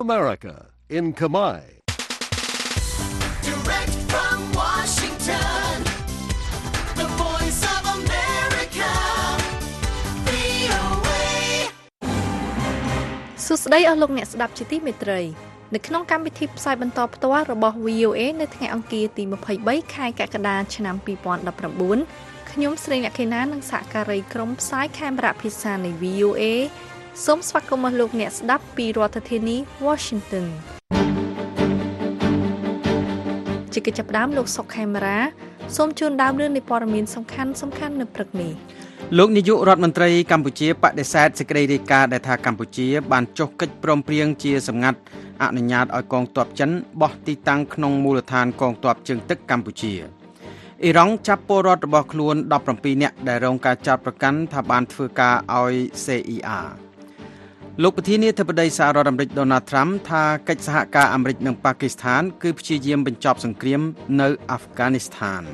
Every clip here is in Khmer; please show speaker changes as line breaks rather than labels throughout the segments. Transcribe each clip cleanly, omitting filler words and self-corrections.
America in Khmer.
Direct from Washington, the voice of America, VOA.
សួស្តីអស់លោកអ្នកស្ដាប់ជាទីមេត្រីនៅក្នុងកម្មវិធីផ្សាយបន្តផ្ទាល់របស់ VOA នៅថ្ងៃអង្គារទី23ខែកក្កដាឆ្នាំ2019ខ្ញុំស្រីអ្នកខេណានិងសហការីក្រុមផ្សាយខេមរៈភាសានៃ VOA សូមស្វាគមន៍លោកអ្នកស្ដាប់ពីរដ្ឋធានី Washington ជាកិច្ចចាប់ផ្ដើមលោកសុកខេមរាសូមជូនដើមរឿងនៃព័ត៌មានសំខាន់ៗនៅព្រឹកនេះ
លោកនាយករដ្ឋមន្ត្រីកម្ពុជាបដិសេធសេចក្តីរាយការណ៍ដែលថាកម្ពុជាបានចុះកិច្ចព្រមព្រៀងជាសម្ងាត់អនុញ្ញាតឲ្យកងទ័ពចិនបោះទីតាំងក្នុងមូលដ្ឋានកងទ័ពជើងទឹកកម្ពុជាអ៊ីរ៉ង់ចាប់ពលរដ្ឋរបស់ខ្លួន17នាក់ដែលរងការចោទប្រកាន់ថាបានធ្វើការឲ្យ CIA លោកប្រធានាធិបតីសហរដ្ឋអាមេរិក Donald Trump ថាកិច្ចសហការអាមេរិកនិងប៉ាគីស្ថានគឺព្យាយាមបញ្ចប់សង្គ្រាមនៅអាហ្វហ្គានីស្ថាន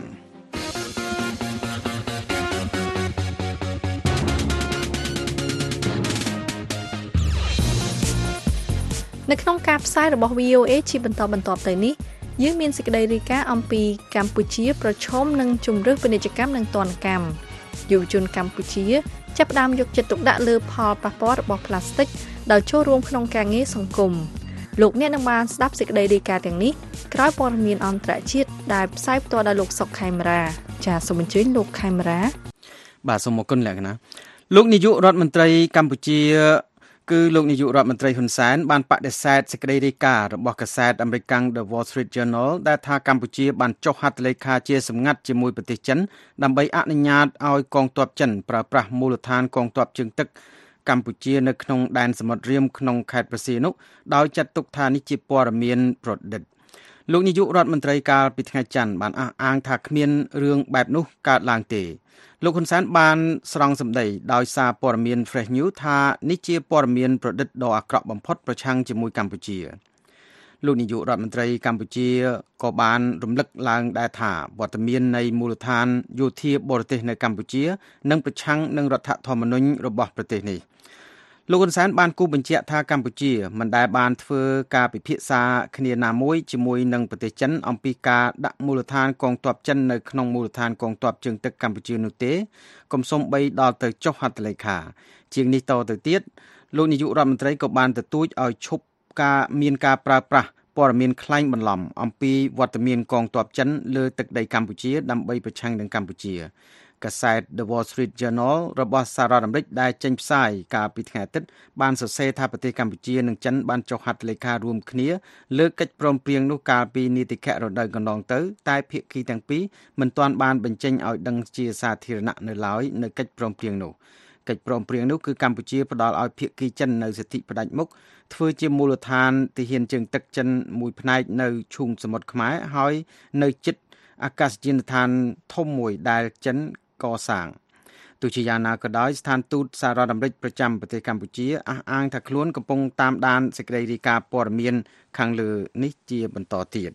នៅក្នុងការផ្សាយរបស់ VOA ជាបន្តទៅនេះយើងមានសេចក្តីរាយការណ៍អំពីកម្ពុជាប្រឈមនឹងជម្រើសពាណិជ្ជកម្មនិងទណ្ឌកម្មយុវជនកម្ពុជាចាប់ផ្ដើមយកចិត្តទុកដាក់លើផលប៉ះពាល់របស់ប្លាស្ទិកដោយចូលរួមក្នុងការងារសង្គមលោកអ្នកនឹងបានស្ដាប់សេចក្តីរាយការណ៍ទាំងនេះក្រោយព័ត៌មានអន្តរជាតិដែលផ្សាយផ្ទាល់ដោយលោកសុកខេមរាចាសសូមអញ្ជើញលោកខេមរា
បាទសូមអរគុណលក្ខណៈលោកនាយករដ្ឋមន្ត្រីកម្ពុជាគឺលោកនាយករដ្ឋមន្ត្រីហ៊ុនសែនបានបដិសេធសេចក្តីរាយការណ៍របស់កាសែតអាមេរិក The Wall Street Journal ដែលថាកម្ពុជាបានចុះហត្ថលេខាជាសម្ងាត់ជាមួយប្រទេសចិនដើម្បីអនុញ្ញាតឲ្យកងទ័ពចិនប្រើប្រាស់មូលដ្ឋានកងទ័ពជើងទឹកកម្ពុជានៅក្នុងដែនសមុទ្ររៀមក្នុងខេត្តព្រះសីហនុដោយចាត់ទុកថានេះជាព័ត៌មានប្រឌិតលោកនាយករដ្ឋមន្ត្រីកាលពីថ្ងៃច័ន្ទបានអះអាងថាគ្មានរឿងបែបនោះកើតឡើងទេលោកហ៊ុនសែនបានស្រង់សម្ដីដោយសារព័ត៌មាន Fresh News ថានេះជាព័ត៌មានប្រឌិតដ៏អាក្រក់បំផុតប្រឆាំងជាមួយកម្ពុជាលោកនាយករដ្ឋមន្ត្រីកម្ពុជាក៏បានរំលឹកឡើងដែរថាវត្តមាននៃមូលដ្ឋានយោធាបរទេសនៅកម្ពុជានឹងប្រឆាំងនឹងរដ្ឋធម្មនុញ្ញរបស់ប្រទេសនេះលោកហ៊ុនសែនបានគូបញ្ជាក់ថាកម្ពុជាមិនដែលបានធ្វើការពិភាក្សាគ្នាណាមួយជាមួយនឹងប្រទេសចិនអំពីការដាក់មូលដ្ឋានកងទ័ពចិននៅក្នុងមូលដ្ឋានកងទ័ពជើងទឹកកម្ពុជានោះទេកុំសូម្បីដល់ទៅចុះហត្ថលេខាជាងនេះតទៅទៀតលោកនាយករដ្ឋមន្ត្រីក៏បានទទូចឲ្យឈប់មានការប្រើប្រាស់ព័ត៌មានក្លែងបន្លំអំពីវត្តមានកងទ័ពចិនលើទឹកដីកម្ពុជាដើម្បីប្រឆាំងនឹងកម្ពុជាកាសែត The Wall Street Journal របស់សហរដ្ឋអាមេរិកដែលចេញផ្សាយកាលពីថ្ងៃអាទិត្យបានសរសេរថាប្រទេសកម្ពុជានិងចិនបានចុះហត្ថលេខារួមគ្នាលើកិច្ចព្រមព្រៀងនោះកាលពីនីតិខៈរដូវកន្លងទៅតែភាគីទាំងពីរមិនទាន់បានបញ្ចេញឲ្យដឹងជាសាធារណៈនៅឡើយនៅកិច្ចព្រមព្រៀងនោះកិច្ចព្រមព្រៀងនោះគឺកម្ពុជាផ្ដល់ឲ្យភាគីចិននៅសិទ្ធិផ្ដាច់មុខធ្វើជាមូលដ្ឋានទាហានជើងទឹកចិនមួយផ្នែកនៅឈូងសមុទ្រខ្មែរហើយនៅជិតអាកាសយានដ្ឋានធំមួយដែលចិនកសាងទោះជាយ៉ាងណាក៏ដោយស្ថានទូតសហរដ្ឋអាមេរិកប្រចាំប្រទេសកម្ពុជាអះអាងថាខ្លួនកំពុងតាមដានសេចក្តីរាយការណ៍ព័ត៌មានខាងលើនេះជាបន្តទៀត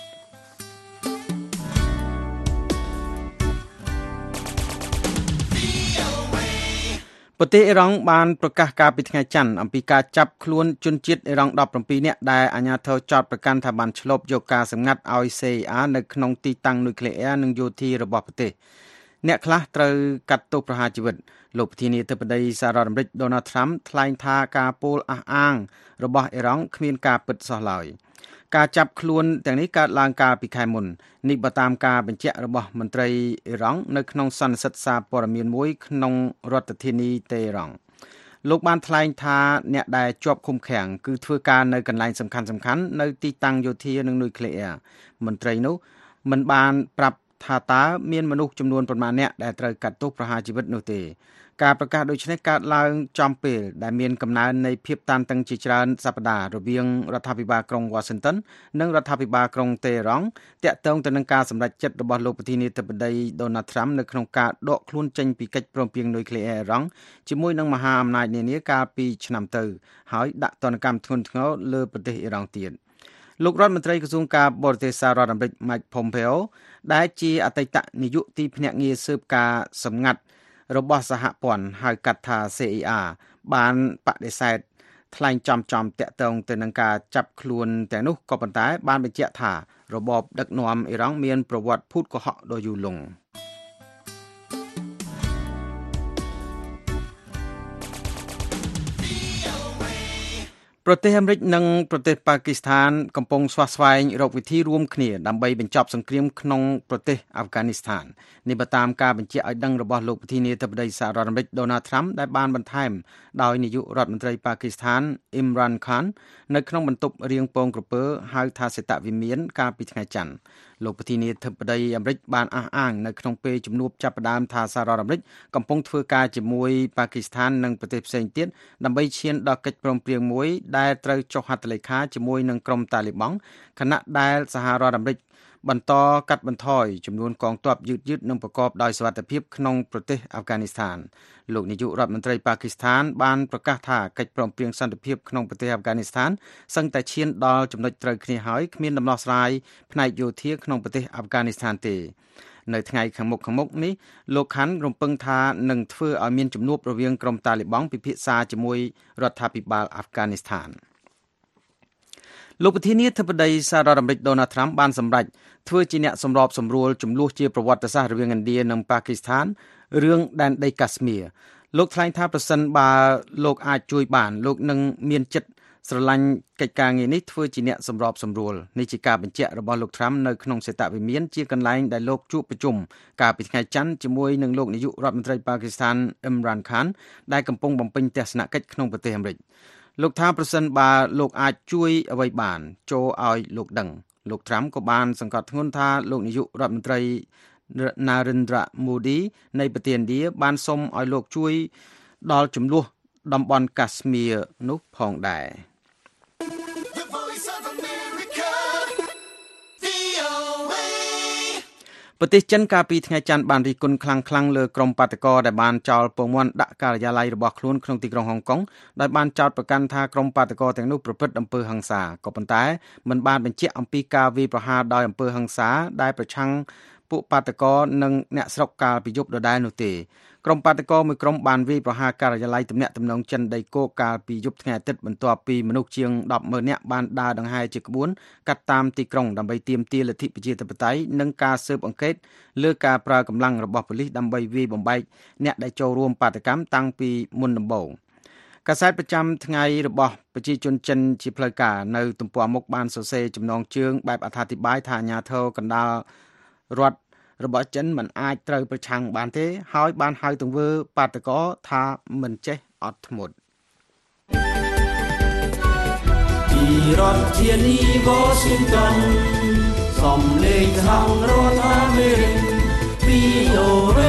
ប្រទេសអ៊ីរ៉ង់បានប្រកាសកាលពីថ្ងៃច័ន្ទអំពីការចាប់ខ្លួនជនជាតិអ៊ីរ៉ង់17នាក់ដែលអាជ្ញាធរចោទប្រកាន់ថាបានឆ្លប់យកការសម្ងាត់ឲ្យ CIA នៅក្នុងទីតាំងនុយក្លេអ៊ែរនិងយោធារបស់ប្រទេសអ្នកខ្លះត្រូវកាត់ទោសប្រហារជីវិតលោកប្រធានាធិបតីសហរដ្ឋអាមេរិក Donald Trump ថ្លែងថាការពោលអះអាងរបស់អ៊ីរ៉ង់គ្មានការពិតសោះឡើយការចាប់ខ្លួនទាំងនេះកើតឡើងកាលពីខែមុននេះបើតាមការបញ្ជាក់របស់មន្ត្រីអ៊ីរ៉ង់នៅក្នុងសន្និសីទសារព័ត៌មានមួយក្នុងរដ្ឋធានីតេហរ៉ង់លោកបានថ្លែងថាអ្នកដែលជាប់ឃុំឃាំងគឺធ្វើការនៅកន្លែងសំខាន់ៗនៅទីតាំងយោធានិងនុយក្លេអ៊ែរមន្ត្រីនោះមិនបានប្រាប់ថាតើមានមនុស្សចំនួនប៉ុន្មានអ្នកដែលត្រូវកាត់ទោសប្រហារជីវិតនោះទេការប្រកាសដូចនេះកើតឡើងចំពេលដែលមានកំណើននៃភាពតានតឹងជាច្រើនសប្តាហ៍រវាងរដ្ឋាភិបាលក្រុង Washington និងរដ្ឋាភិបាលក្រុងតេហរ៉ង់ទាក់ទងទៅនឹងការសម្រេចចិត្តរបស់លោកប្រធានាធិបតី Donald Trump នៅក្នុងការដកខ្លួនចេញពីកិច្ចព្រមព្រៀងនុយក្លេអ៊ែរអ៊ីរ៉ង់ជាមួយនឹងមហាអំណាចនានាកាលពីឆ្នាំទៅហើយដាក់ទណ្ឌកម្មធ្ងន់ធ្ងរលើប្រទេសអ៊ីរ៉ង់ទៀតលោករដ្ឋមន្ត្រីក្រសួងការបរទេសសហរដ្ឋអាមេរិក Mike Pompeo ដែលជាអតីតនាយកទីភ្នាក់ងារស៊ើបការសម្ងាត់របស់សហព័ន្ធហៅកាត់ថា CIA បានបដិសេធថ្លែងចំតាក់ទងទៅនឹងការចាប់ខ្លួនទាំងនោះក៏ប៉ុន្តែបានបញ្ជាក់ថារបបដឹកនាំអ៊ីរ៉ង់មានប្រវត្តិភូតកុហកដ៏យូរលង់ប្រទេសអាមេរិកនិងប្រទេសប៉ាគីស្ថានកំពុងស្វាស្វែងរកវិធីរួមគ្នាដើម្បីបញ្ចប់សង្គ្រាមក្នុងប្រទេសអាហ្វហ្គានីស្ថាននេះបើតាមការបញ្ជាក់ឲ្យដឹងរបស់លោកប្រធានាធិបតីសហរដ្ឋអាមេរិក Donald Trump ដែលបានបន្ថែមដោយនាយករដ្ឋមន្ត្រីប៉ាគីស្ថាន Imran Khan នៅក្នុងបន្ទប់រៀងពងក្រពើហៅថាសេតវិមានកាលពីថ្ងៃច័ន្ទលោកប្រធានាធិបតីអាមេរិកបានអះអាងនៅក្នុងពេលជំនួបចាប់ផ្ដើមថាសហរដ្ឋអាមេរិកកំពុងធ្វើការជាមួយប៉ាគីស្ថាននិងប្រទេសផ្សេងទៀតដើម្បីឈានដល់កិច្ចព្រមព្រៀងមួយដែលត្រូវចុះហត្ថលេខាជាមួយនឹងក្រុមតាលីបង់ខណៈដែលសហរដ្ឋអាមេរិកបន្តកាត់បន្ថយចំនួនកងទ័ពយឺតនិងប្រកបដោយសុវត្ថិភាពក្នុងប្រទេសអាហ្វហ្គានីស្ថានលោកនាយករដ្ឋមន្ត្រីប៉ាគីស្ថានបានប្រកាសថាកិច្ចព្រមព្រៀងសន្តិភាពក្នុងប្រទេសអាហ្វហ្គានីស្ថានសឹងតែឈានដល់ចំណុចត្រូវគ្នាហើយគ្មានដំណោះស្រាយផ្នែកយោធាក្នុងប្រទេសអាហ្វហ្គានីស្ថានទេនៅថ្ងៃខាងមុខនេះលោកខាន់រំពឹងថានឹងធ្វើឲ្យមានជំនួបរវាងក្រុមតាលីបង់ពិភាក្សាជាមួយរដ្ឋាភិបាលអាហ្វហ្គានីស្ថានលោកប្រធានាធិបតីសហរដ្ឋអាមេរិក Donald Trump បានសម្រេចធ្វើជាអ្នកសម្របសម្រួលចំនួនជាប្រវត្តិសាស្ត្ររវាងឥណ្ឌានិងប៉ាគីស្ថានរឿងដែនដីកាស្មៀរលោកថ្លែងថាប្រសិនបើលោកអាចជួយបានលោកនឹងមានចិត្តស្រឡាញ់កិច្ចការងារនេះធ្វើជាអ្នកសម្របសម្រួលនេះជាការបញ្ជាក់របស់លោក Trump នៅក្នុងសេតវិមានជាកន្លែងដែលលោកជួបប្រជុំកាលពីថ្ងៃច័ន្ទជាមួយនឹងលោកនាយករដ្ឋមន្ត្រីប៉ាគីស្ថាន Imran Khan ដែលកំពុងបំពេញទស្សនកិច្ចក្នុងប្រទេសអាមេរិកលោកថាប្រសិនបើលោកអាចជួយអ្វីបានចូលឲ្យលោកដឹងលោក Trump ក៏បានសង្កត់ធ្ងន់ថាលោកនាយករដ្ឋមន្ត្រី Narendra Modi នៃប្រទេសឥណ្ឌាបានសុំឲ្យលោកជួយដល់ចំនួនតំបន់កាស្មៀរនោះផងដែរប្រទេសចិនកាលពីថ្ងៃច័ន្ទបានរិះគន់ខ្លាំងលើក្រុមបាតកោដែលបានចោលពងមាន់ដាក់ការិយាល័យរបស់ខ្លួនក្នុងទីក្រុងហុងកុងដោយបានចោទប្រកាន់ថាក្រុមបាតកោទាំងនោះប្រព្រឹត្តអំពើហិង្សាក៏ប៉ុន្តែមិនបានបញ្ជាក់អំពីការវាយប្រហារដោយអំពើហិង្សាដែលប្រឆាំងពួកបាតកោនិងអ្នកស្រុកកាលពីយប់ដដែលនោះទេក្រុមបាតកោមួយក្រុមបានវាយប្រហារការិយាល័យទំនាក់ទំនងចិនដីគោកកាលពីយប់ថ្ងៃអាទិត្យបន្ទាប់ពីមនុស្សជាង 10,000 នាក់បានដើរដង្ហែជាក្បួនកាត់តាមទីក្រុងដើម្បីទាមទារលទ្ធិប្រជាធិបតេយ្យនិងការស៊ើបអង្កេតលើការប្រើកម្លាំងរបស់ប៉ូលីសដើម្បីវាយបំបែកអ្នកដែលចូលរួមបាតកម្មតាំងពីមុនដំបូងកាសែតប្រចាំថ្ងៃរបស់ប្រជាជនចិនជាផ្លូវការនៅទំព័រមុខបានសរសេរចំណងជើងបែបអត្ថាធិប្បាយថាអាជ្ញាធរកណ្ដាលរដ្ឋរបស់ចិនមិនអាចត្រូវប្រឆាំងបានទេហើយបានហៅទង្វើបាតកោថាមិនចេះអត់ធ្មត់ពីរដ្ឋធានី Washington សំឡេងខាងរដ្ឋអាមេរិក VOA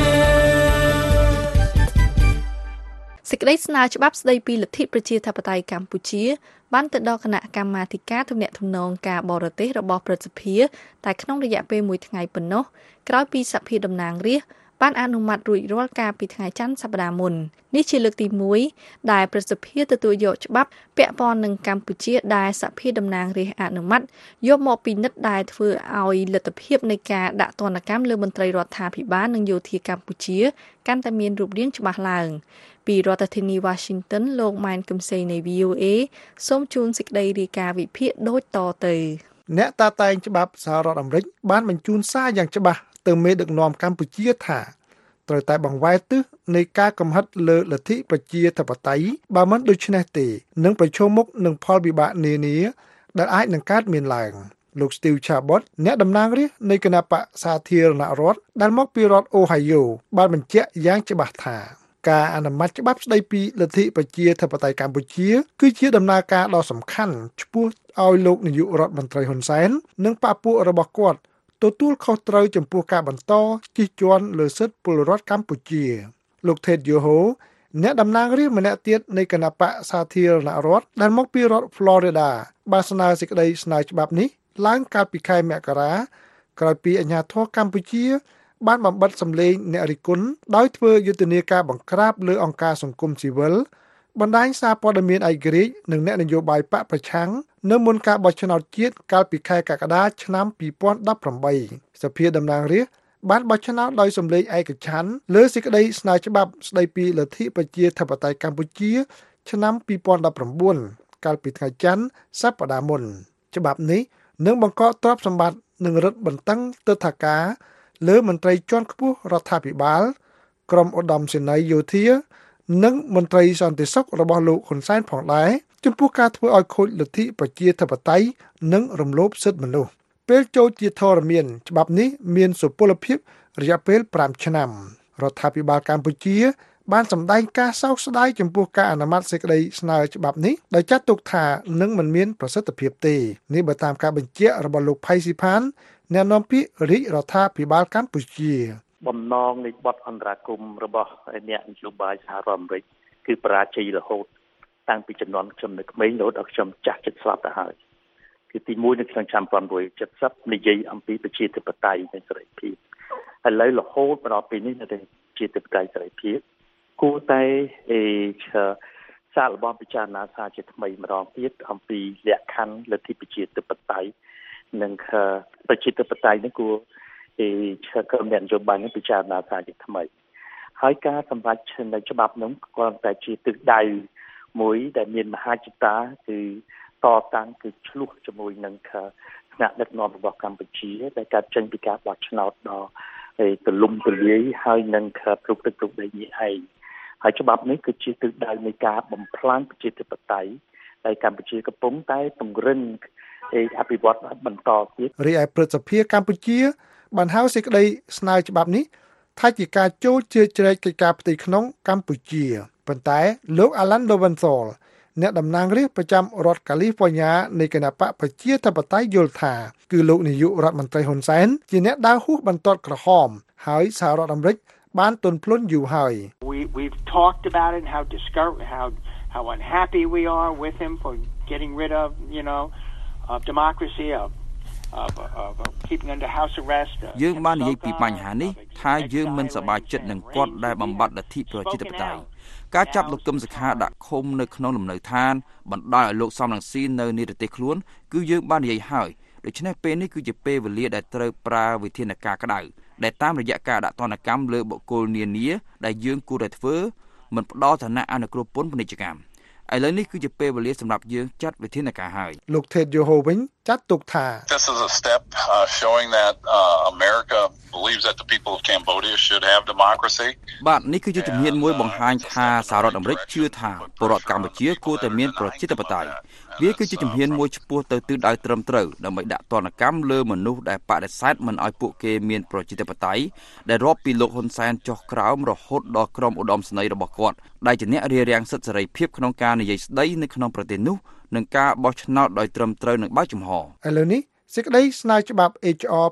សេចក្តីស្នើច្បាប់ស្តីពីលទ្ធិប្រជាធិបតេយ្យកម្ពុជាបានទៅដល់គណៈកម្មាធិការទំនាក់ទំនងការបរទេសរបស់ព្រឹទ្ធសភាតែក្នុងរយៈពេល1ថ្ងៃប៉ុណ្ណោះក្រោយពីសភាតំណាងរាស្ត្របានអនុម័តរួចរាល់កាលពីថ្ងៃច័ន្ទសប្តាហ៍មុននេះជាលើកទី1ដែលព្រឹទ្ធសភាទទួលយកច្បាប់ពាក់ព័ន្ធនឹងកម្ពុជាដែលសភាតំណាងរាស្ត្រអនុម័តយកមកពិនិត្យដែលធ្វើឲ្យលទ្ធភាពនៃការដាក់ទណ្ឌកម្មលើមន្ត្រីរដ្ឋាភិបាលនិងយោធាកម្ពុជាកាន់តែមានរូបរាងច្បាស់ឡើងពីរដ្ឋធានី Washington លោកម៉ែនកំសីនៃ VOA សូមជូនសេចក្តីរាយការណ៍វិភាគដូចតទៅ
អ្នកតាតែងច្បាប់សហរដ្ឋអាមេរិកបានបញ្ជូនសារយ៉ាងច្បាស់ទៅមេដឹកនាំកម្ពុជាថាត្រូវតែបង្វែរទិសនៃការកំហិតលើលទ្ធិប្រជាធិបតេយ្យបើមិនដូច្នេះទេនឹងប្រឈមមុខនឹងផលវិបាកនានាដែលអាចនឹងកើតមានឡើងលោក Steve Chabot អ្នកតំណាងរាស្ត្រនៃគណៈបក្សសាធារណរដ្ឋដែលមកពីរដ្ឋ Ohio បានបញ្ជាក់យ៉ាងច្បាស់ថាការអនុម័តច្បាប់ស្តីពីលទ្ធិប្រជាធិបតេយ្យកម្ពុជាគឺជាដំណើរការដ៏សំខាន់ឆ្ពោះឲ្យលោកនាយករដ្ឋមន្ត្រីហ៊ុនសែននិងបព្វពួករបស់គាត់ទទួលខុសត្រូវចំពោះការបន្តជិះជាន់លើសិទ្ធិពលរដ្ឋកម្ពុជាលោក Ted Yoho អ្នកតំណាងរាស្ត្រម្នាក់ទៀតនៃគណៈបក្សសាធារណរដ្ឋដែលមកពីរដ្ឋ Florida បានស្នើសេចក្តីស្នើច្បាប់នេះឡើងកាលពីខែមករាក្រោយពីអាជ្ញាធរកម្ពុជាបានបំបិទសម្លេងអ្នករិះគន់ដោយធ្វើយុទ្ធនាការបង្ក្រាបលើអង្គការសង្គមស៊ីវិលបណ្ដាញសារព័ត៌មានឯករាជ្យនិងអ្នកនយោបាយបកប្រឆាំងនៅមុនការបោះឆ្នោតជាតិកាលពីខែកក្កដាឆ្នាំ2018សភាតំណាងរាស្ត្របានបោះឆ្នោតដោយសម្លេងឯកច្ឆន្ទលើសេចក្តីស្នើច្បាប់ស្តីពីលទ្ធិប្រជាធិបតេយ្យកម្ពុជាឆ្នាំ2019កាលពីថ្ងៃច័ន្ទសប្តាហ៍មុនច្បាប់នេះនឹងបង្កកទ្រព្យសម្បត្តិនិងរឹតបន្តឹងទិដ្ឋាការលើមន្ត្រីជាន់ខ្ពស់រដ្ឋាភិបាលក្រុមឧត្តមសេនីយ៍យោធានិងមន្ត្រីសន្តិសុខរបស់លោកហ៊ុនសែនផងដែរចំពោះការធ្វើឲ្យខូចលទ្ធិប្រជាធិបតេយ្យនិងរំលោភសិទ្ធិមនុស្សពេលចូលជាធរមានច្បាប់នេះមានសុពលភាពរយៈពេល5ឆ្នាំរដ្ឋាភិបាលកម្ពុជាបានសម្ដែងការសោកស្ដាយចំពោះការអនុម័តសេចក្តីស្នើច្បាប់នេះដោយចាត់ទុកថានឹងមិនមានប្រសិទ្ធភាពទេនេះបើតាមការបញ្ជាក់របស់លោកផៃស៊ីផានអ្នកនាំពាក្យរាជរដ្ឋាភិបាលកម្ពុជា
បំណងនៃបទអន្តរាគមន៍របស់អ្នកនយោបាយសហរដ្ឋអាមេរិកគឺបរាជ័យរហូតតាំងពីជំនាន់ខ្ញុំនៅក្មេងរហូតដល់ខ្ញុំចាស់ជិតស្លាប់ទៅហើយគឺទី1នៅក្នុងឆ្នាំ1970និយាយអំពីប្រជាធិបតេយ្យនិងសេរីភាពឥឡូវរហូតមកដល់ពេលនេះនៅតែជាធិបតេយ្យសេរីភាពគួរតែសាកល្បងពិចារណាសារជាថ្មីម្ដងទៀតអំពីលក្ខខណ្ឌលទ្ធិប្រជាធិបតេយ្យនិងប្រជាធិបតេយ្យនេះគួរក្រុមអ្នកនយោបាយនេះពិចារណាសារជាថ្មីហើយការសម្រេចនៅច្បាប់នោះគ្រាន់តែជាទិសដៅមួយដែលមានមហាចិត្តតាគឺតតាំងគឺឆ្លោះជាមួយនឹងថ្នាក់ដឹកនាំរបស់កម្ពុជាដែលកើតចេញពីការបោះឆ្នោតដ៏ទូលំទូលាយហើយនឹងគ្រប់ទឹកគ្រប់ដីនេះឯងហើយច្បាប់នេះគឺជាទិសដៅនៃការបំផ្លាញប្រជាធិបតេយ្យដែលកម្ពុជាកំពុងតែពង្រឹងអភិវឌ្ឍបន្តទៀត
រីឯព្រឹទ្ធសភាកម្ពុជាបានហៅសេចក្តីស្នើច្បាប់នេះថាជាការចូលជ្រៀតជ្រែកកិច្ចការផ្ទៃក្នុងកម្ពុជាប៉ុន្តែលោក Alan Lowenthal អ្នកតំណាងរាស្ត្រប្រចាំរដ្ឋកាលីហ្វ័រញ៉ានៃគណបកប្រជាធិបតេយ្យយល់ថាគឺលោកនាយករដ្ឋមន្ត្រីហ៊ុនសែនជាអ្នកដើរហួសបន្ទាត់ក្រហមហើយសហរដ្ឋអាមេរិកបានទន់ភ្លន់យូរហើយ
We've talked about it how unhappy we are with him for getting rid of democracy of keeping under house arrest
យើងបាននិយាយពីបញ្ហានេះថាយើងមិនសប្បាយចិត្តនឹងគាត់ដែលបំបត្តិលទ្ធិប្រជាធិបតេយ្យការចាប់លោកកឹមសុខាដាក់ឃុំនៅក្នុងលំនៅឋានបណ្ដោយឲ្យលោកសំរងស៊ីនៅនិរទេសខ្លួនគឺយើងបាននិយាយហើយដូច្នេះពេលនេះគឺជាពេលវេលាដែលត្រូវប្រើវិធានការក្តៅដែលតាមរយៈការដាក់ទណ្ឌកម្មលើបុគ្គលនានាដែលយើងគួរតែធ្វើមិនផ្ដល់ឋានៈអនុគ្រោះពន្ធពាណិជ្ជកម្មឥឡូវនេះគឺជាពេលវេលាសម្រាប់យើងចាត់វិធានការហើយ
លោក Ted Yoho វិញចាត់ទុកថា
This is a step showing that America believes that the people of Cambodia should have democracy
បាទនេះគឺជាជំហានមួយបង្ហាញថាសហរដ្ឋអាមេរិកជឿថាពលរដ្ឋកម្ពុជាគួរតែមានប្រជាធិបតេយ្យវាគឺជាជំហានមួយឆ្ពោះទៅទិសដៅត្រឹមត្រូវដើម្បីដាក់ទណ្ឌកម្មលើមនុស្សដែលបដិសេធមិនឲ្យពួកគេមានប្រជាធិបតេយ្យដែលរាប់ពីលោកហ៊ុនសែនចុះក្រោមរហូតដល់ក្រុមឧត្តមសេនីយ៍របស់គាត់ដែលជាអ្នករារាំងសិទ្ធិសេរីភាពក្នុងការនិយាយស្ដីនៅក្នុងប្រទេសនោះនិងការបោះឆ្នោតដោយត្រឹមត្រូវនិងបើកចំហឥ
ឡូវនេះសេចក្តីស្នើច្បាប់ HR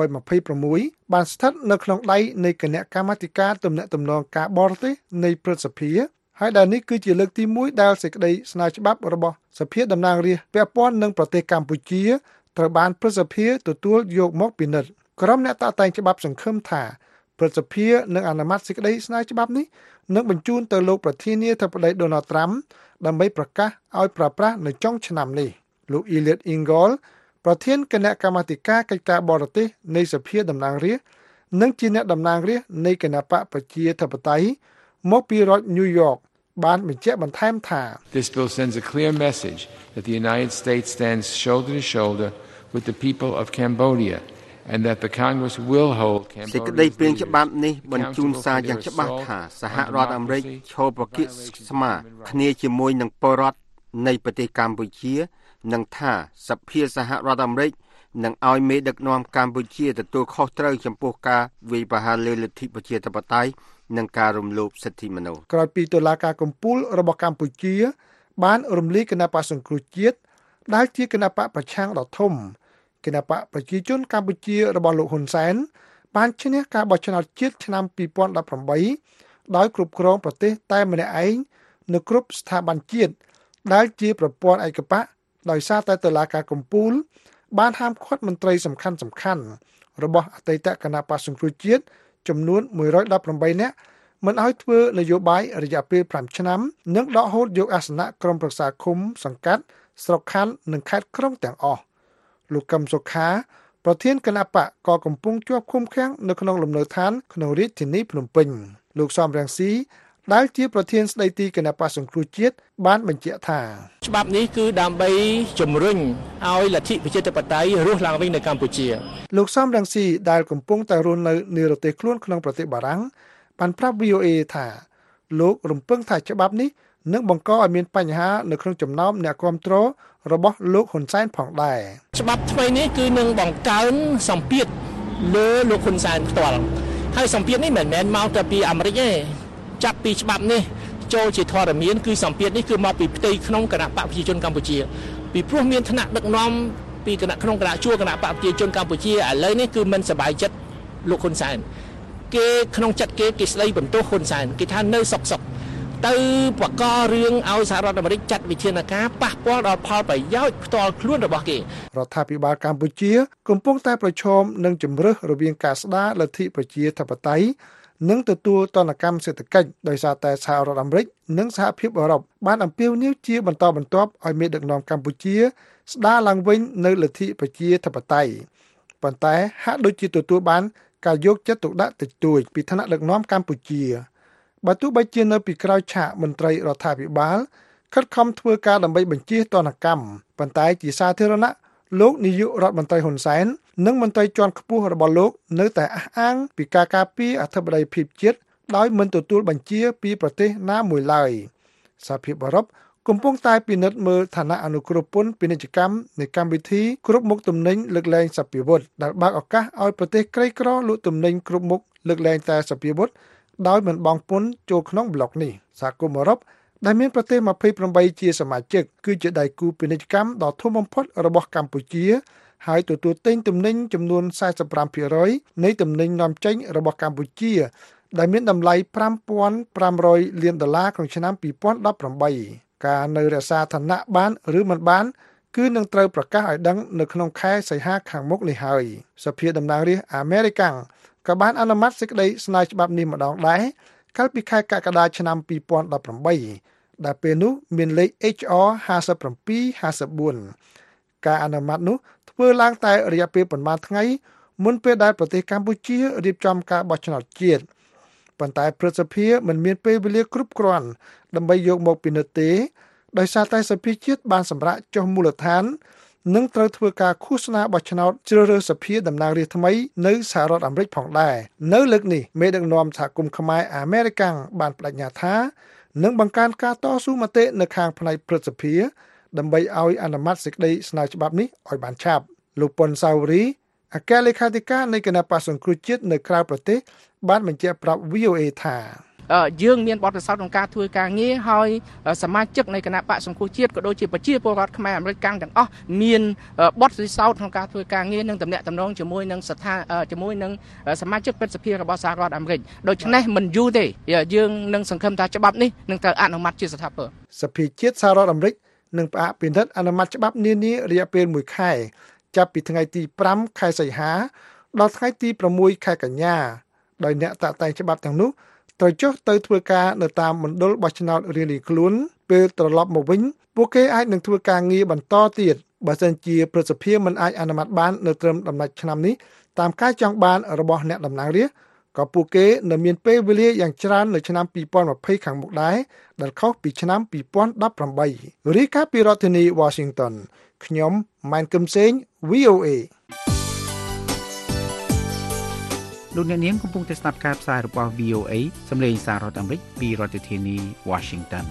526បានស្ថិតនៅក្នុងដៃនៃគណៈកម្មាធិការទំនាក់ទំនងការបរទេសនៃព្រឹទ្ធសភាហើយដែលនេះគឺជាលើកទី1ដែលសេចក្តីស្នើច្បាប់របស់សភាតំណាងរាស្ត្រពាក់ព័ន្ធនឹងប្រទេសកម្ពុជាត្រូវបានព្រឹទ្ធសភាទទួលយកមកពិនិត្យក្រុមអ្នកតាក់តែងច្បាប់សង្ឃឹមថាព្រឹទ្ធសភានឹងអនុម័តសេចក្តីស្នើច្បាប់នេះនឹងបញ្ជូនទៅលោកប្រធានាធិបតី Donald Trump ដើម្បីប្រកាសឲ្យប្រើប្រាស់នៅចុងឆ្នាំនេះលោក Eliot Engel ប្រធានគណៈកម្មាធិការកិច្ចការបរទេសនៃសភាតំណាងរាស្ត្រនិងជាអ្នកតំណាងរាស្ត្រនៃគណៈបកប្រជាធិបតេយ្យមកពីរដ្ឋ New York បានបញ្ជាក់បន្ថែមថា
This bill sends a clear message that the United States stands shoulder to shoulder with the people of Cambodia and that the Congress will hold Cambodia
សេចក្តីព្រាងច្បាប់នេះបញ្ជូនសារយ៉ាងច្បាស់ថាសហរដ្ឋអាមេរិកឈរប្រគិស្មាគ្នាជាមួយនឹងពលរដ្ឋនៃប្រទេសកម្ពុជានិងថាសភាសហរដ្ឋអាមេរិកនឹងឲ្យមេដឹកនាំកម្ពុជាទទួលខុសត្រូវចំពោះការវាយប្រហារលើលទ្ធិប្រជាធិបតេយ្យនិងការរំលោភសិទ្ធិមនុស្ស
ក្រោយពីតុលាការកំពូលរបស់កម្ពុជាបានរំលាយគណៈបក្សសង្គ្រោះជាតិដែលជាគណៈបកប្រឆាំងដ៏ធំគណៈបកប្រជាជនកម្ពុជារបស់លោកហ៊ុនសែនបានឈ្នះការបោះឆ្នោតជាតិឆ្នាំ2018ដោយគ្រប់គ្រងប្រទេសតែម្នាក់ឯងនៅគ្រប់ស្ថាប័នជាតិដែលជាប្រព័ន្ធឯកបកដោយសារតែតុលាការកំពូលបានហាមឃាត់មន្ត្រីសំខាន់របស់អតីតគណៈបក្សសង្គ្រោះជាតិចំនួន118នាក់មិនឲ្យធ្វើនយោបាយរយៈពេល5ឆ្នាំនិងដកហូតយកអាសនៈក្រុមប្រឹក្សាឃុំសង្កាត់ស្រុកខណ្ឌនិងខេត្តក្រុងទាំងអស់លោកកឹមសុខាប្រធានគណៈបកក៏កំពុងជាប់ឃុំឃាំងនៅក្នុងលំនៅឋានក្នុងរាជធានីភ្នំពេញលោកសំរងស៊ីដែលជាប្រធានស្ដីទីគណៈបក្សសង្គ្រោះជាតិបានបញ្ជាក់ថា
ច្បាប់នេះគឺដើម្បីជំរុញឲ្យលទ្ធិប្រជាធិបតេយ្យរស់ឡើងវិញនៅកម្ពុជា
លោកសំរងស៊ីដែលកំពុងតែរស់នៅនិរទេសខ្លួនក្នុងប្រទេសបារាំងបានប្រាប់ VOA ថាលោករំពឹងថាច្បាប់នេះនឹងបង្កឲ្យមានបញ្ហានៅក្នុងចំណោមអ្នកគាំទ្ររបស់លោកហ៊ុនសែនផងដែរ
ច្បាប់ថ្មីនេះគឺនឹងបង្កើនសម្ពាធលើលោកហ៊ុនសែនផ្ទាល់ហើយសម្ពាធនេះមិនមែនមកតែពីអាមេរិកទេចាប់ពីច្បាប់នេះចូលជាធរមានគឺសម្ពាធនេះគឺមកពីផ្ទៃក្នុងគណៈបកប្រជាជនកម្ពុជាពីព្រោះមានថ្នាក់ដឹកនាំពីគណៈក្នុងគណៈជួរគណៈបកប្រជាជនកម្ពុជាឥឡូវនេះគឺមិនសប្បាយចិត្តលោកហ៊ុនសែនគេក្នុងចិត្តគេស្ដីបន្ទោសហ៊ុនសែនគេថានៅសុកទៅបករឿងឲ្យសហរដ្ឋអាមេរិកចាត់វិធានការប៉ះពាល់ដល់ផលប្រយោជន៍ផ្ទាល់ខ្លួនរបស់គេ
រដ្ឋាភិបាលកម្ពុជាកំពុងតែប្រឈមនឹងជម្រើសរវាងការស្ដារលទ្ធិប្រជាធិបតេយ្យនិងទទួលទណ្ឌកម្មសេដ្ឋកិច្ចដោយសារតែសហរដ្ឋអាមេរិកនិងសហភាពអឺរ៉ុបបានអំពាវនាវជាបន្តបន្ទាប់ឲ្យមេដឹកនាំកម្ពុជាស្ដារឡើងវិញនៅលទ្ធិប្រជាធិបតេយ្យប៉ុន្តែហាក់ដូចជាទទួលបានការយកចិត្តទុកដាក់តិចតួចពីថ្នាក់ដឹកនាំកម្ពុជាបើទោះបីជានៅពីក្រោយឆាកមន្ត្រីរដ្ឋាភិបាលខិតខំធ្វើការដើម្បីបញ្ជៀសទណ្ឌកម្មប៉ុន្តែជាសាធារណៈលោកនាយករដ្ឋមន្ត្រីហ៊ុនសែននិងមន្ត្រីជាន់ខ្ពស់របស់លោកនៅតែអះអាងពីការការពារអធិបតេយ្យភាពជាតិដោយមិនទទួលបញ្ជាពីប្រទេសណាមួយឡើយសហភាពអឺរ៉ុបកំពុងតែពិនិត្យមើលឋានៈអនុគ្រោះពន្ធពាណិជ្ជកម្មនៃកម្មវិធីគ្រប់មុខទំនិញលើកលែងសព្វាវុធដែលបើកឱកាសឲ្យប្រទេសក្រីក្រលក់ទំនិញគ្រប់មុខលើកលែងតែសព្វាវុធដោយមិនបង់ពន្ធចូលក្នុងប្លុកនេះសហគមន៍អឺរ៉ុបដែលមានប្រទេស28ជាសមាជិកគឺជាដៃគូពាណិជ្ជកម្មដ៏ធំបំផុតរបស់កម្ពុជាហើយទទួលទិញទំនិញចំនួន 45% នៃទំនិញនាំចេញរបស់កម្ពុជាដែលមានតម្លៃ $5,500 លានក្នុងឆ្នាំ2018ការនៅរក្សាឋានៈបានឬមិនបានគឺនឹងត្រូវប្រកាសឲ្យដឹងនៅក្នុងខែសីហាខាងមុខនេះហើយសភាតំណាងរាស្ត្រអាមេរិកក៏បានអនុម័តសេចក្តីស្នើច្បាប់នេះម្ដងដែរកាលពីខែកក្កដាឆ្នាំ2018ដែលពេលនោះមានលេខ HR 5754ការអនុម័តនោះធ្វើឡើងតែរយៈពេលប្រមាណថ្ងៃមុនពេលដែលប្រទេសកម្ពុជារៀបចំការបោះឆ្នោតជាតិប៉ុន្តែព្រឹទ្ធសភាមិនមានពេលវេលាគ្រប់គ្រាន់ដើម្បីយកមកពិនិត្យទេដោយសារតែសភាជាតិបានសម្រេចចុះមូលដ្ឋាននឹងត្រូវធ្វើការឃោសនាបោះឆ្នោតជ្រើសរើសសភាតំណាងរាស្ត្រថ្មីនៅសហរដ្ឋអាមេរិកផងដែរនៅលើកនេះមេដឹកនាំសហគមន៍ខ្មែរអាមេរិកបានបដិញ្ញាថានឹងបង្កើនការតស៊ូមតិនៅខាងផ្នែកព្រឹទ្ធសភាដើម្បីឲ្យអនុម័តសេចក្តីស្នើច្បាប់នេះឲ្យបានឆាប់លោកប៉ុនសាវរីអគ្គលេខាធិការនៃគណៈបក្សសង្គ្រោះជាតិនៅក្រៅប្រទេសបានបញ្ជាក់ប្រាប់ VOA ថា
យើងមានបទពិសោធន៍ក្នុងការធ្វើការងារហើយសមាជិកនៃគណៈបក្សសង្គ្រោះជាតិក៏ដូចជាប្រជាពលរដ្ឋខ្មែរអាមេរិកទាំងអស់មានបទពិសោធន៍ក្នុងការធ្វើការងារនិងទំនាក់ទំនងជាមួយនឹងសមាជិកព្រឹទ្ធសភារបស់សហរដ្ឋអាមេរិកដូច្នេះមិនយូរទេយើងនឹងសង្ឃឹមថាច្បាប់នេះនឹងត្រូវអនុម័តជាស្ថាពរ
សភាជាតិសហរដ្ឋអាមេរិកនឹងផ្អាកពិនិត្យអនុម័តច្បាប់នានារយៈពេល1ខែចាប់ពីថ្ងៃទី5ខែសីហាដល់ថ្ងៃទី6ខែកញ្ញាដោយអ្នកតាក់តែងច្បាប់ទាំងនោះត្រូវចុះទៅធ្វើការនៅតាមមណ្ឌលបោះឆ្នោតរៀងៗខ្លួនពេលត្រឡប់មកវិញពួកគេអាចនឹងធ្វើការងារបន្តទៀតបើសិនជាព្រឹទ្ធសភាមិនអាចអនុម័តបាននៅត្រឹមដំណាច់ឆ្នាំនេះតាមការចង់បានរបស់អ្នកតំណាងរាស្ត្រក៏ពួកគេនៅមានពេលវេលាយ៉ាងច្រើននៅឆ្នាំ2020ខាងមុខដែរដែលខុសពីឆ្នាំ2018រីកាពីរដ្ឋធានី Washington ខ្ញុំម៉ែនកឹមសេង VOA
លោកអ្នកនាងកំពុងតែស្ដាប់ការផ្សាយរបស់ VOA សម្លេងសាររដ្ឋអាមេរិកពីរដ្ឋធានី Washington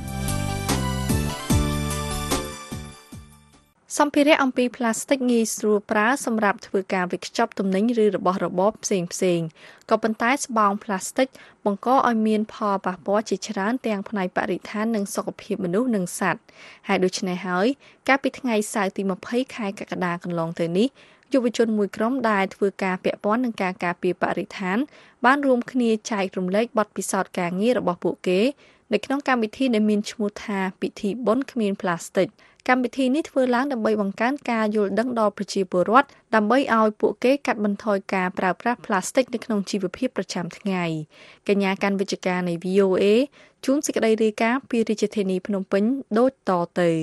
សម្ភារៈអំពីផ្លាស្ទិកងាយស្រួលប្រើសម្រាប់ធ្វើការវេចខ្ចប់ទំនិញឬរបស់របរផ្សេងៗក៏ប៉ុន្តែស្បោងផ្លាស្ទិកបង្កឲ្យមានផលប៉ះពាល់ជាច្រើនទាំងផ្នែកបរិស្ថាននិងសុខភាពមនុស្សនិងសត្វហើយដូច្នេះហើយកាលពីថ្ងៃសៅរ៍ទី20ខែកក្កដាកន្លងទៅនេះយុវជនមួយក្រុមដែលធ្វើការពាក់ព័ន្ធនឹងការការពារបរិស្ថានបានរួមគ្នាចែករំលែកបទពិសោធន៍ការងាររបស់ពួកគេនៅក្នុងកម្មវិធីដែលមានឈ្មោះថាពិធីបុណ្យគ្មានផ្លាស្ទិកកម្មវិធីនេះធ្វើឡើងដើម្បីបង្កើនការយល់ដឹងដល់ប្រជាពលរដ្ឋដើម្បីឲ្យពួកគេកាត់បន្ថយការប្រើប្រាស់ផ្លាស្ទិកនៅក្នុងជីវភាពប្រចាំថ្ងៃកញ្ញាកាន់វិជ្ជការនៃ VOA ជួនសេចក្តីរាយការណ៍ពីរាជធានីភ្នំពេញដូចតទៅ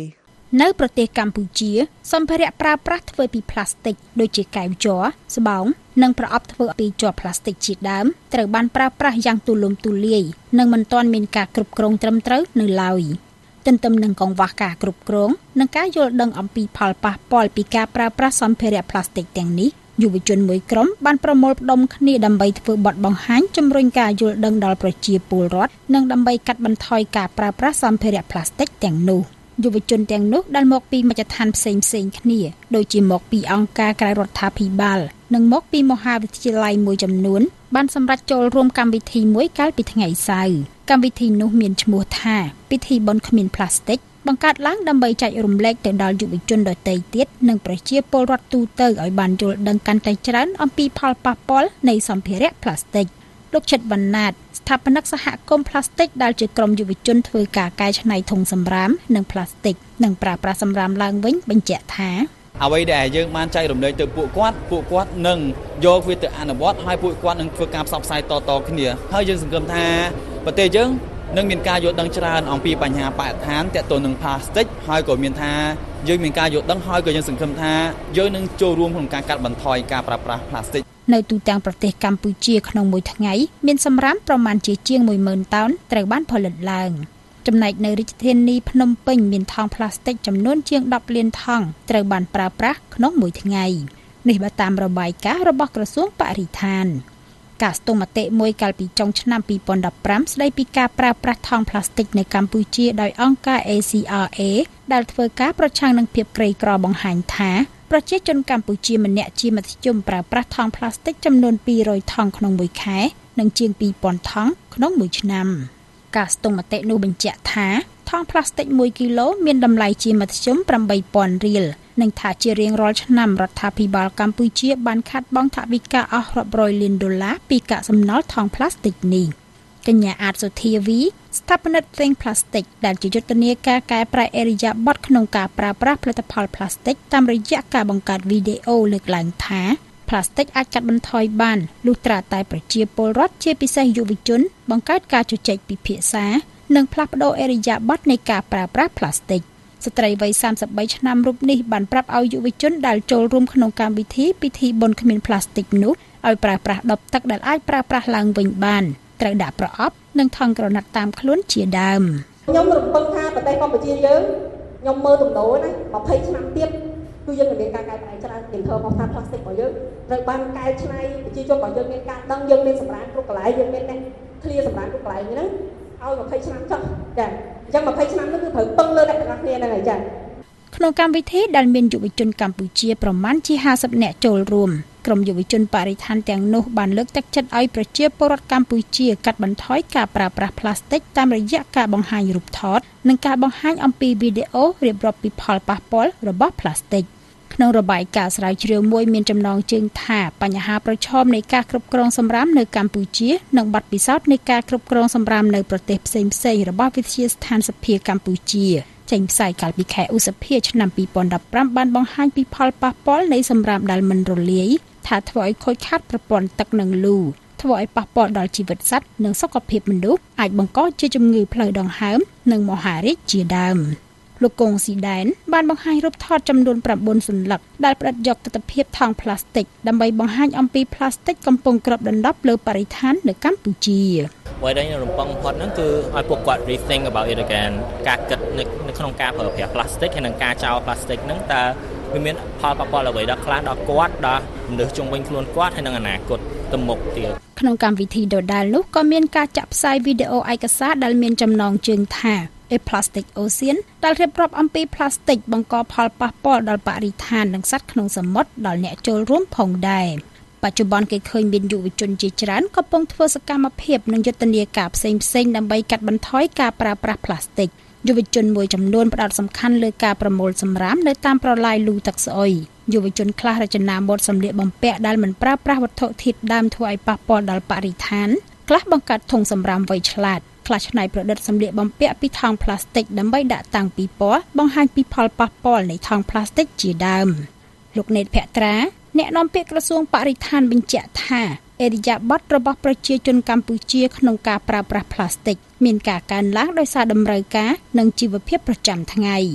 នៅប្រទេសកម្ពុជាសម្ភារៈប្រើប្រាស់ធ្វើពីផ្លាស្ទិកដូចជាកែវជ័រស្បោងនិងប្រអប់ធ្វើពីជ័រផ្លាស្ទិកជាដើមត្រូវបានប្រើប្រាស់យ៉ាងទូលំទូលាយនិងមិនទាន់មានការគ្រប់គ្រងត្រឹមត្រូវនៅឡើយទន្ទឹមនឹងកង្វះការគ្រប់គ្រងនិងការយល់ដឹងអំពីផលប៉ះពាល់ពីការប្រើប្រាស់សម្ភារៈផ្លាស្ទិកទាំងនេះយុវជនមួយក្រុមបានប្រមូលផ្ដុំគ្នាដើម្បីធ្វើបទបង្ហាញជំរុញការយល់ដឹងដល់ប្រជាពលរដ្ឋនិងដើម្បីកាត់បន្ថយការប្រើប្រាស់សម្ភារៈផ្លាស្ទិកទាំងនោះយុវជនទាំងនោះដែលមកពីមជ្ឈដ្ឋានផ្សេងៗគ្នាដូចជាមកពីអង្គការក្រៅរដ្ឋាភិបាលនិងមកពីមហាវិទ្យាល័យមួយចំនួនបានសម្រេចចូលរួមកម្មវិធីមួយកាលពីថ្ងៃសៅរ៍កម្មវិធីនោះមានឈ្មោះថាពិធីបុណ្យគ្មានផ្លាស្ទិកបង្កើតឡើងដើម្បីចែករំលែកទៅដល់យុវជនដទៃទៀតនិងប្រជាពលរដ្ឋទូទៅឲ្យបានយល់ដឹងកាន់តែច្រើនអំពីផលប៉ះពាល់នៃសម្ភារៈផ្លាស្ទិកលោកឈិតវណ្ណាតស្ថាបនិកសហគមន៍ផ្លាស្ទិកដែលជាក្រុមយុវជនធ្វើការកែច្នៃធុងសម្រាមនិងផ្លាស្ទិកនិងប្រើប្រាស់សម្រាមឡើងវិញបញ្ជាក់ថា
អ្វីដែលយើងបានចែករំលែកទៅពួកគាត់នឹងយកវាទៅអនុវត្តហើយពួកគាត់នឹងធ្វើការផ្សព្វផ្សាយតៗគ្នាហើយយើងសង្ឃឹមថាប្រទេសយើងនឹងមានការយល់ដឹងច្រើនអំពីបញ្ហាបរិស្ថានទាក់ទងនឹងផ្លាស្ទិកហើយក៏មានថាយើងមានការយល់ដឹងហើយក៏យើងសង្ឃឹមថាយើងនឹងចូលរួមក្នុងការកាត់បន្ថយការប្រើប្រាស់ផ្លាស្ទិក
នៅទូទាំងប្រទេសកម្ពុជាក្នុងមួយថ្ងៃមានសម្រាមប្រមាណជាង 10000 តោនត្រូវបានផលិតឡើងចំណែកនៅរាជធានីភ្នំពេញមានថង់ផ្លាស្ទិកចំនួនជាង10លានថង់ត្រូវបានប្រើប្រាស់ក្នុងមួយថ្ងៃនេះបើតាមរបាយការណ៍របស់ក្រសួងបរិស្ថានការស្ទង់មតិមួយកាលពីចុងឆ្នាំ2015ស្ដីពីការប្រើប្រាស់ថង់ផ្លាស្ទិកនៅកម្ពុជាដោយអង្គការ ACRA ដែលធ្វើការប្រឆាំងនឹងភាពក្រីក្របង្ហាញថាប្រជាជនកម្ពុជាម្នាក់ជាមធ្យមប្រើប្រាស់ថង់ផ្លាស្ទិកចំនួន200ថង់ក្នុងមួយខែនិងជាង2000ថង់ក្នុងមួយឆ្នាំការស្ទង់មតិនោះបញ្ជាក់ថាថង់ផ្លាស្ទិក1គីឡូមានតម្លៃជាមធ្យម 8000 រៀលនិងថាជារៀងរាល់ឆ្នាំរដ្ឋាភិបាលកម្ពុជាបានខាត់បង់ថវិកាអស់រាប់រយលានដុល្លារពីកាកសំណល់ថង់ផ្លាស្ទិកនេះកញ្ញាអាតសុធាវីស្ថាបនិក Think Plastic ដែលជាយុទ្ធនាការកែប្រែឥរិយាបថក្នុងការប្រើប្រាស់ផលិតផលផ្លាស្ទិកតាមរយៈការបង្កើតវីដេអូលើកឡើងថាផ្លាស្ទិកអាចកាត់បន្ថយបានលុះត្រាតែប្រជាពលរដ្ឋជាពិសេសយុវជនបង្កើតការជជែកពិភាក្សានិងផ្លាស់ប្តូរឥរិយាបថនៃការប្រើប្រាស់ផ្លាស្ទិកស្ត្រីវ័យ33ឆ្នាំរូបនេះបានប្រាប់ឲ្យយុវជនដែលចូលរួមក្នុងកម្មវិធីពិធីបុណ្យគ្មានផ្លាស្ទិកនោះឲ្យប្រើប្រាស់ដបទឹកដែលអាចប្រើប្រាស់ឡើងវិញបានត្រូវដាក់ប្រអប់និងថង់ក្រណាត់តាមខ្លួនជាដើម
ខ្ញុំរំពឹងថាប្រទេសកម្ពុជាយើងខ្ញុំមើលទំនោរណា20ឆ្នាំទៀតគឺយើងនឹងមានការកែប្រែច្រើនពីធម្មតាផ្លាស្ទិករបស់យើងត្រូវបានកែច្នៃប្រជាជនរបស់យើងមានការដឹងយើងមានសម្រាប់គ្រប់កន្លែងយើងមានអ្នកឃ្លាសម្រាប់គ្រប់កន្លែងហ្នឹងឲ្យ20ឆ្នាំចុះចាអញ្ចឹង20ឆ្នាំនោះគឺត្រូវពឹងលើអ្នកទាំងអស់គ្នាហ្នឹងហើយចា
ក្នុងកម្មវិធីដែលមានយុវជនកម្ពុជាប្រមាណជា50នាក់ចូលរួមក្រុមយុវជនបរិស្ថានទាំងនោះបានលើកទឹកចិត្តឲ្យប្រជាពលរដ្ឋកម្ពុជាកាត់បន្ថយការប្រើប្រាស់ផ្លាស្ទិកតាមរយៈការបង្ហាញរូបថតនិងការបង្ហាញអំពីវីដេអូរៀបរាប់ពីផលប៉ះពាល់របស់ផ្លាស្ទិកក្នុងរបាយការណ៍ស្រាវជ្រាវមួយមានចំណងជើងថាបញ្ហាប្រឈមនៃការគ្រប់គ្រងសំរាមនៅកម្ពុជានិងបទពិសោធន៍នៃការគ្រប់គ្រងសំរាមនៅប្រទេសផ្សេងៗរបស់វិទ្យាស្ថានសភាកម្ពុជាចេញផ្សាយកាលពីខែឧសភាឆ្នាំ2015បានបង្ហាញពីផលប៉ះពាល់នៃសំរាមដែលមិនរលាយថាធ្វើឲ្យខូចខាតប្រព័ន្ធទឹកនិងលូធ្វើឲ្យប៉ះពាល់ដល់ជីវិតសត្វនិងសុខភាពមនុស្សអាចបង្កជាជំងឺផ្លូវដង្ហើមនិងមហារីកជាដើមលោកកុងស៊ីដែនបានបង្ហាញរូបថតចំនួន9សន្លឹកដែលផ្ដិតយកទិដ្ឋភាពថង់ផ្លាស្ទិកដើម្បីបង្ហាញអំពីផ្លាស្ទិកកំពុងគ្របដណ្ដប់លើបរិស្ថាននៅកម្ពុជា
អ្វីដែលខ្ញុំរំពឹងបំផុតហ្នឹងគឺឲ្យពួកគាត់ rethink about it again ការគិតនៅក្នុងការប្រើប្រាស់ plastic ហើយនិងការចោល plastic ហ្នឹងតើវាមានផលប៉ះពាល់អ្វីដល់ខ្លះដល់គាត់ដល់មនុស្សជុំវិញខ្លួនគាត់ហើយនិងអនាគតទៅមុខទៀត
ក្នុងកម្មវិធីដដែលនោះក៏មានការចាក់ផ្សាយវីដេអូឯកសារដែលមានចំណងជើងថា A Plastic Ocean ដែលរៀបរាប់អំពីផ្លាស្ទិកបង្កផលប៉ះពាល់ដល់បរិស្ថាននិងសត្វក្នុងសមុទ្រដល់អ្នកចូលរួមផងដែរបច្ចុប្បន្នគេឃើញមានយុវជនជាច្រើនកំពុងធ្វើសកម្មភាពនិងយុទ្ធនាការផ្សេងៗដើម្បីកាត់បន្ថយការប្រើប្រាស់ផ្លាស្ទិកយុវជនមួយចំនួនផ្ដោតសំខាន់លើការប្រមូលសំរាមនៅតាមប្រឡាយលូទឹកស្អុយយុវជនខ្លះរចនាម៉ូដសម្លៀកបំពាក់ដែលមិនប្រើប្រាស់វត្ថុធាតុដើមធ្វើឲ្យប៉ះពាល់ដល់បរិស្ថានខ្លះបង្កើតធុងសំរាមវៃឆ្លាតខ្លះច្នៃប្រឌិតសម្លៀកបំពាក់ពីថង់ផ្លាស្ទិកដើម្បីដាក់តាំងពីពណ៌បង្ហាញពីផលប៉ះពាល់នៃថង់ផ្លាស្ទិកជាដើមលោកណេតភក្ត្រាអ្នកនាំពាក្យក្រសួងបរិស្ថានបញ្ជាក់ថាឥរិយាបថរបស់ប្រជាជនកម្ពុជាក្នុងការប្រើប្រាស់ផ្លាស្ទិកមានការកើនឡើងដោយសារតម្រូវការនិងជីវភាពប្រចាំថ្ងៃ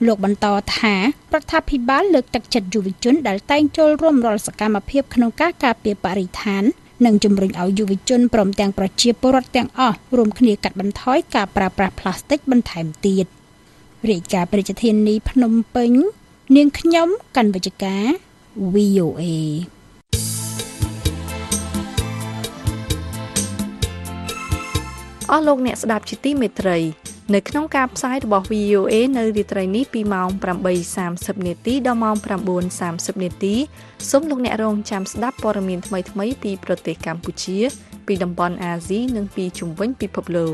លោកបន្តថារដ្ឋាភិបាលលើកទឹកចិត្តយុវជនដែលតែងចូលរួមរាល់សកម្មភាពក្នុងការការពារបរិស្ថាននិងជំរុញឲ្យយុវជនព្រមទាំងប្រជាពលរដ្ឋទាំងអស់រួមគ្នាកាត់បន្ថយការប្រើប្រាស់ប្លាស្ទិកបន្ថែមទៀតរាយការណ៍ប្រជាធានីភ្នំពេញនាងខ្ញុំកាន់វិជ្ជការ VOA
អស់លោកអ្នកស្ដាប់ជាទីមេត្រីនៅក្នុងការផ្សាយរបស់ VOA នៅរាត្រីនេះពីម៉ោង 8:30 នាទីដល់ម៉ោង 9:30 នាទីសូមលោកអ្នករងចាំស្ដាប់ព័ត៌មានថ្មីៗពីប្រទេសកម្ពុជាពីតំបន់អាស៊ីនិងពីជុំវិញពិភពលោក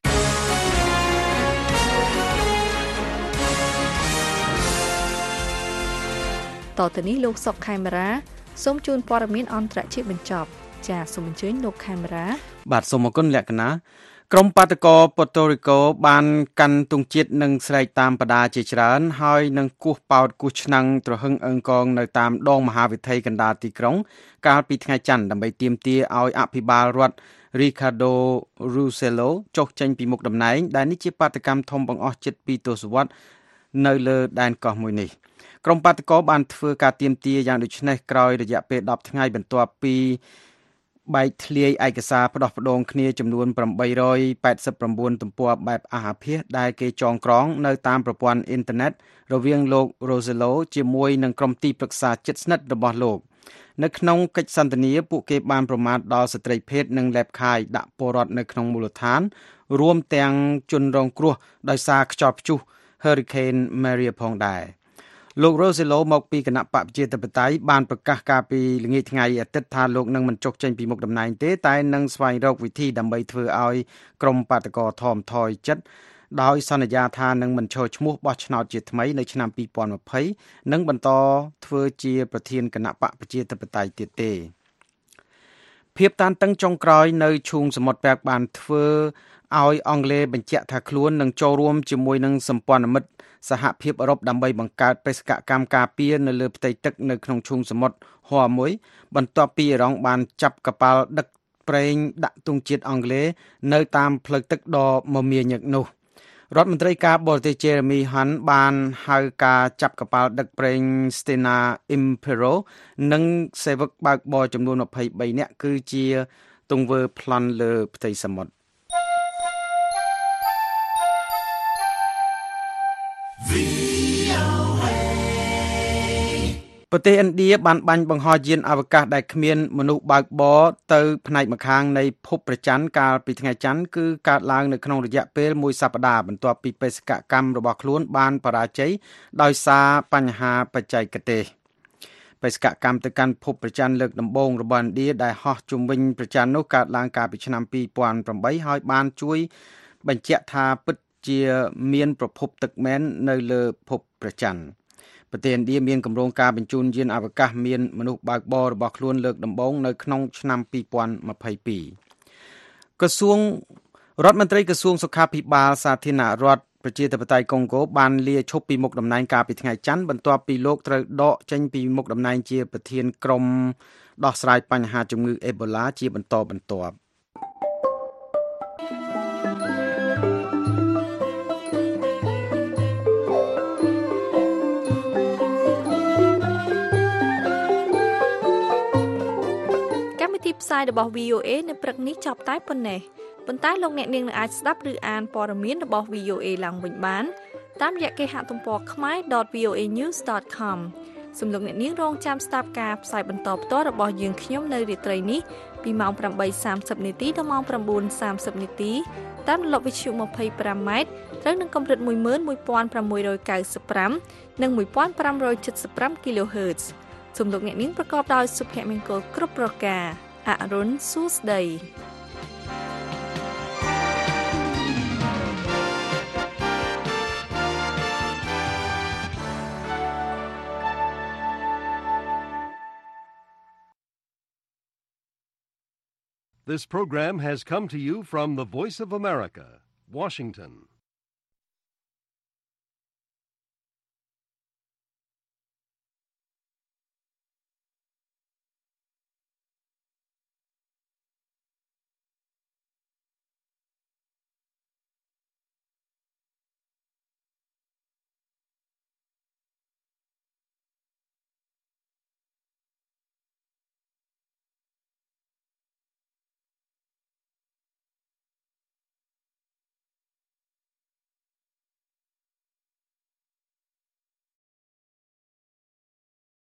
តទៅនេះលោកសុកខេមរាសូមជូនព័ត៌មានអន្តរជាតិបញ្ចប់ចាសសូមអញ្ជើញលោកខេមរា
បាទសូមអរគុណលក្ខណៈក្រុមបាតកោប៉ូតូរីកូបានកាន់ទង់ជាតិនិងស្រែកតាមបដាជាច្រើនហើយនឹងគោះប៉ោតគោះឆ្នាំងទ្រហឹងអឹងកងនៅតាមដងមហាវិថីកណ្ដាលទីក្រុងកាលពីថ្ងៃច័ន្ទដើម្បីទាមទារឲ្យអភិបាលរដ្ឋ Ricardo Rossello ចុះចេញពីមុខតំណែងដែលនេះជាបាតកម្មធំបង្អស់ជិត2ទសវត្សរ៍នៅលើដែនកោះមួយនេះក្រុមបាតកោបានធ្វើការទាមទារយ៉ាងដូចនេះក្រោយរយៈពេល10ថ្ងៃបន្ទាប់ពីបែកធ្លាយឯកសារផ្ដោះផ្ដូងគ្នាចំនួន889ទំព័របែបអាហាភាសដែលគេចងក្រងនៅតាមប្រព័ន្ធអ៊ីនធឺណិតរវាងលោក Rossello ជាមួយនឹងក្រុមទីប្រឹក្សាជិតស្និទ្ធរបស់លោកនៅក្នុងកិច្ចសន្ទនាពួកគេបានប្រមាថដល់ស្ត្រីភេទនិងលេបខាយដាក់ពលរដ្ឋនៅក្នុងមូលដ្ឋានរួមទាំងជនរងគ្រោះដោយសារខ្យល់ព្យុះ Hurricane Maria ផងដែរលោក Rossello មកពីគណៈបកប្រជាធិបតេយ្យបានប្រកាសការពីល្ងាចថ្ងៃអាទិត្យថាលោកនឹងមិនចុះចេញពីមុខតំណែងទេតែនឹងស្វែងរកវិធីដើម្បីធ្វើឲ្យក្រុមបាតកោថមថយចិត្តដោយសន្យាថានឹងមិនឈរឈ្មោះបោះឆ្នោតជាថ្មីនៅឆ្នាំ2020និងបន្តធ្វើជាប្រធានគណៈបកប្រជាធិបតេយ្យទៀតទេភាពតានតឹងចុងក្រោយនៅឈូងសមុទ្រប៉ែកបានធ្វើឲ្យអង់គ្លេសបញ្ជាក់ថាខ្លួននឹងចូលរួមជាមួយនឹងសម្ព័ន្ធមិត្តសហភាពអឺរ៉ុបដើម្បីបង្កើតបេសកកម្មការពារនៅលើផ្ទៃទឹកនៅក្នុងឈូងសមុទ្រហ័រមួយបន្ទាប់ពីអ៊ីរ៉ង់បានចាប់កប៉ាល់ដឹកប្រេងដាក់ទង់ជាតិអង់គ្លេសនៅតាមផ្លូវទឹកដ៏មមាញឹកនោះរដ្ឋមន្ត្រីការបរទេស Jeremy Hunt បានហៅការចាប់កប៉ាល់ដឹកប្រេង Stena Impero និងសេវកបើកបរចំនួន23នាក់គឺជាទង្វើប្លន់លើផ្ទៃសមុទ្រប្រទេសឥណ្ឌាបានបាញ់បង្ហោះយានអវកាសដែលគ្មានមនុស្សបើកបរទៅផ្នែកម្ខាងនៃភពព្រះច័ន្ទកាលពីថ្ងៃច័ន្ទគឺកើតឡើងនៅក្នុងរយៈពេលមួយសប្តាហ៍បន្ទាប់ពីបេសកកម្មរបស់ខ្លួនបានបរាជ័យដោយសារបញ្ហាបច្ចេកទេសបេសកកម្មទៅកាន់ភពព្រះច័ន្ទលើកដំបូងរបស់ឥណ្ឌាដែលហោះជុំវិញព្រះច័ន្ទនោះកើតឡើងកាលពីឆ្នាំ2008ហើយបានជួយបញ្ជាក់ថាពិតជាមានប្រភពទឹកមែននៅលើភពព្រះច័ន្ទប្រទេសឥណ្ឌាមានគម្រោងការបញ្ជូនយានអវកាសមានមនុស្សបើកបររបស់ខ្លួនលើកដំបូងនៅក្នុងឆ្នាំ2022ក្រសួងរដ្ឋមន្ត្រីក្រសួងសុខាភិបាលសាធារណរដ្ឋប្រជាធិបតេយ្យកុងហ្គោបានលាឈប់ពីមុខតំណែងកាលពីថ្ងៃច័ន្ទបន្ទាប់ពីលោកត្រូវដកចេញពីមុខតំណែងជាប្រធានក្រុមដោះស្រាយបញ្ហាជំងឺអេបូឡាជាបន្តបន្ទាប់ទីផ្សាយរបស់ VOA នៅព្រឹកនេះចប់តែប៉ុណ្ណេះប៉ុន្តែលោកអ្នកនាងនឹងអាចស្ដាប់ឬអានព័ត៌មានរបស់ VOA ឡើងវិញបានតាមរយៈគេហទំព័រ khmer.voanews.com សូមលោកអ្នកនាងរងចាំស្ដាប់ការផ្សាយបន្តផ្ទាល់របស់យើងខ្ញុំនៅរាត្រីនេះពីម៉ោង 8:30 នាទីដល់ម៉ោង 9:30 នាទីតាមរលកវិទ្យុ 25 ម៉ែត្រត្រូវនឹងកម្រិត 11695 និង 1575 kHz សូមលោកអ្នកនាងប្រកបដោយសុភមង្គលគ្រប់ប្រការអរុនសួស្ដី
This program has come to you from the Voice of America, Washington.